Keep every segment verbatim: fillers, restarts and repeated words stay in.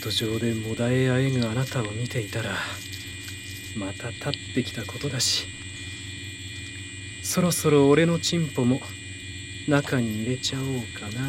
ト上でもだえあえぐあなたを見ていたら、また立ってきたことだし、そろそろ俺のチンポも中に入れちゃおうかな。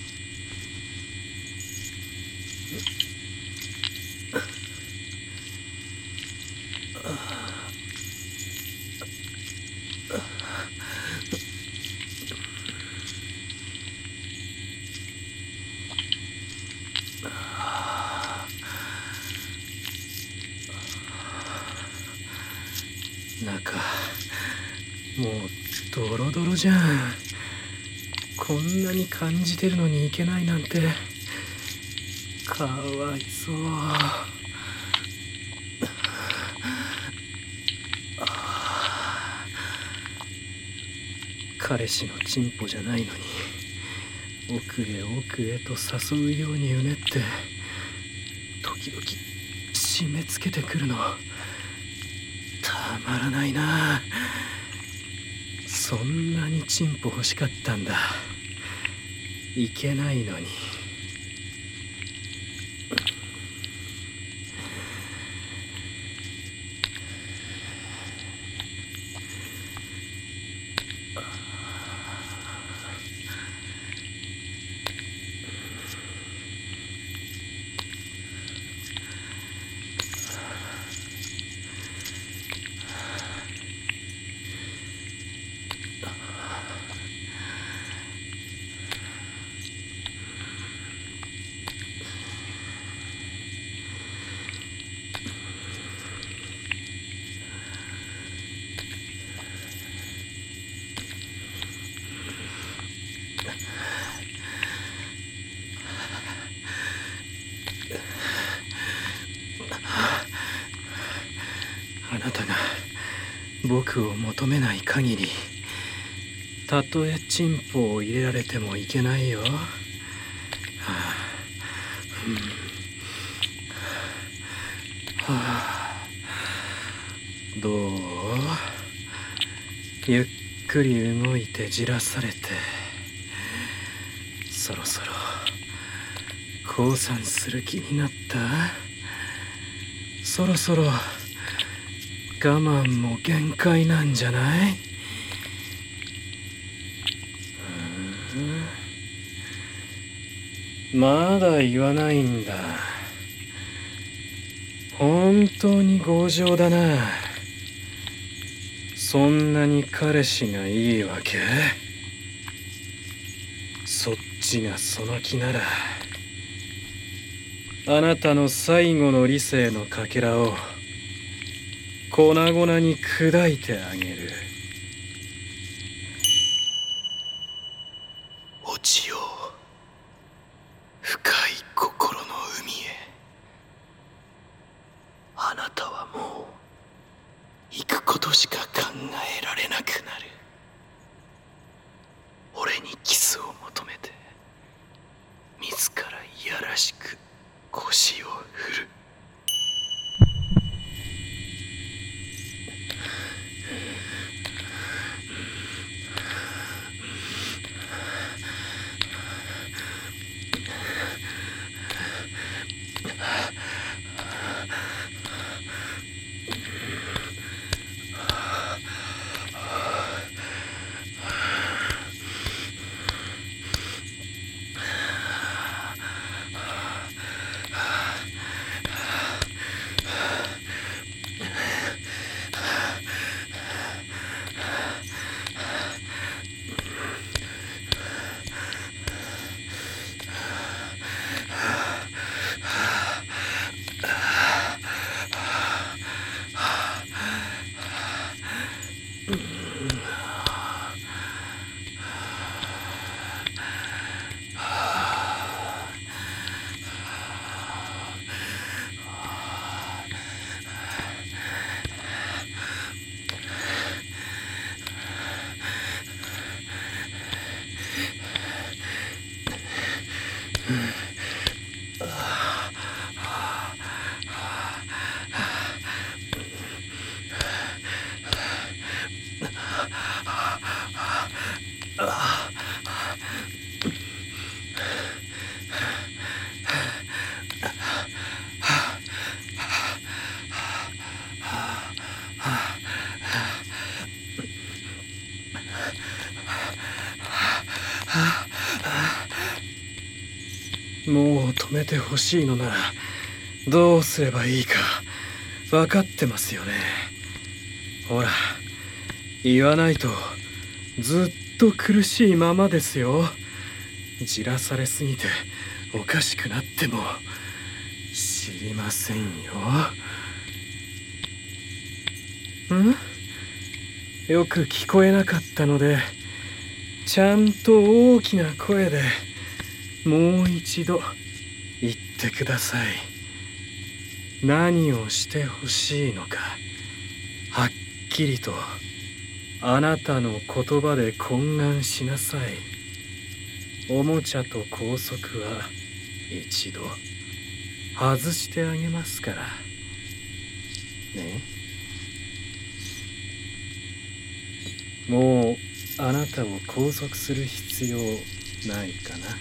中もうドロドロじゃん。こんなに感じてるのにいけないなんてかわいそう。彼氏のチンポじゃないのに奥へ奥へと誘うようにうねって時々締め付けてくるのたまらないな。そんなにチンポ欲しかったんだ。いけないのに。あなたが僕を求めない限り、たとえチンポを入れられてもいけないよ。はあ、うん、はあ、どう？ゆっくり動いてじらされて、そろそろ降参する気になった？そろそろ我慢も限界なんじゃない？まだ言わないんだ。本当に強情だな。そんなに彼氏がいいわけ？そっちがその気なら、あなたの最後の理性のかけらを粉々に砕いてあげる。落ちよう、深い心の海へ。あなたはもう行くことしか考えられなくなる。俺にキスを求めて自らいやらしく腰を振る。 止めてほしいのならどうすればいいか分かってますよね。ほら、言わないとずっと苦しいままですよ。じらされすぎておかしくなっても知りませんよ。ん？よく聞こえなかったので、ちゃんと大きな声でもう一度言ってください。何をしてほしいのか、はっきりとあなたの言葉で懇願しなさい。おもちゃと拘束は一度外してあげますからね。もうあなたを拘束する必要ないかな。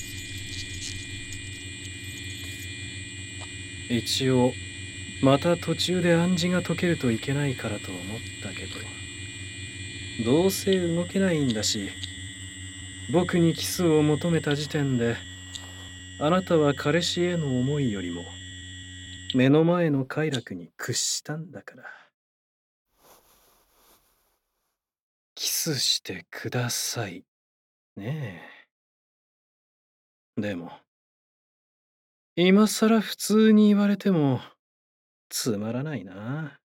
一応また途中で暗示が解けるといけないからと思ったけど、どうせ動けないんだし、僕にキスを求めた時点であなたは彼氏への思いよりも目の前の快楽に屈したんだから。キスしてくださいねえ。でも今さら普通に言われてもつまらないな。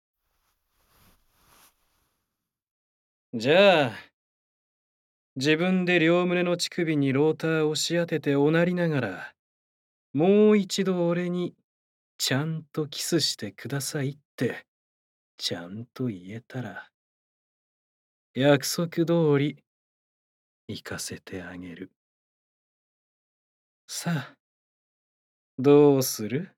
じゃあ自分で両胸の乳首にローターを押し当てておなりながら、もう一度俺にちゃんとキスしてくださいってちゃんと言えたら、約束通り行かせてあげる。さあ、どうする？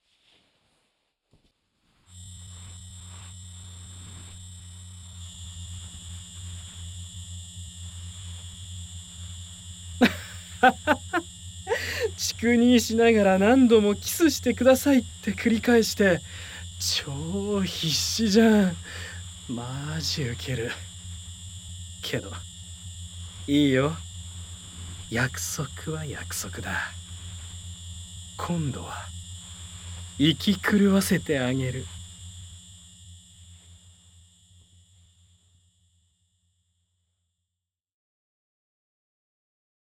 乳にしながら何度もキスしてくださいって繰り返して超必死じゃん。マジウケる。けどいいよ、約束は約束だ。今度は生き狂わせてあげる。